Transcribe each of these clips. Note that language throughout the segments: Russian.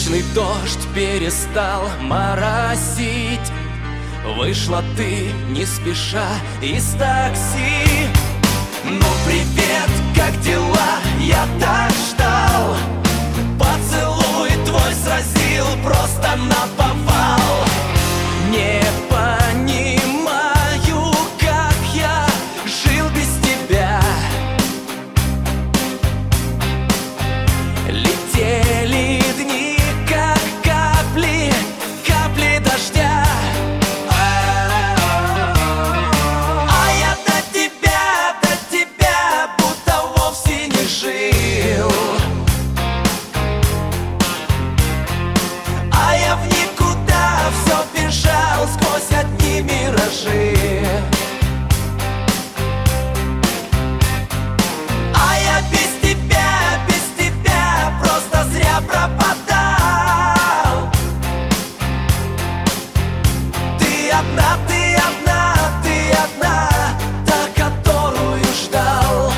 Вечный дождь перестал моросить. Вышла ты не спеша из такси. Ну привет, как дела? Я так ждал. Поцелуй твой сразил просто наповал. Не понимаю, как я жил без тебя. Летели дни, как капли, капли дождя. А я до тебя будто вовсе не жил. А я в никуда все бежал сквозь одни миражи. А я без тебя просто зря пропадал. Ты одна, та, которую ждал.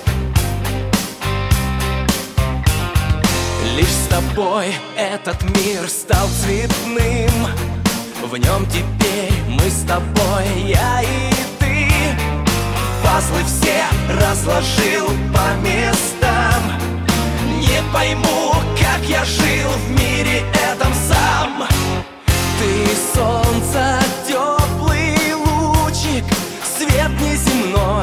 Лишь с тобой этот мир стал цветным. В нем теперь мы с тобой, я и ты. Пазлы все разложил по местам. Не пойму, как я жил в мире этом сам. Ты солнце, теплый лучик, свет неземной.